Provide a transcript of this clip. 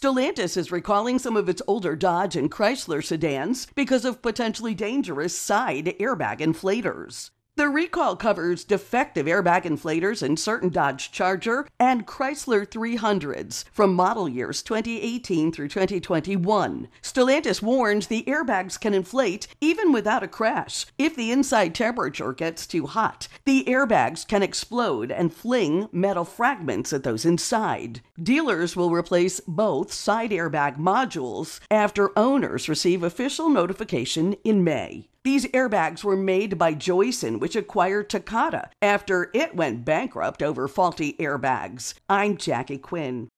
Stellantis is recalling some of its older Dodge and Chrysler sedans because of potentially dangerous side airbag inflators. The recall covers defective airbag inflators in certain Dodge Charger and Chrysler 300s from model years 2018 through 2021. Stellantis warns the airbags can inflate even without a crash. If the inside temperature gets too hot, the airbags can explode and fling metal fragments at those inside. Dealers will replace both side airbag modules after owners receive official notification in May. These airbags were made by Joyson, which acquired Takata after it went bankrupt over faulty airbags. I'm Jackie Quinn.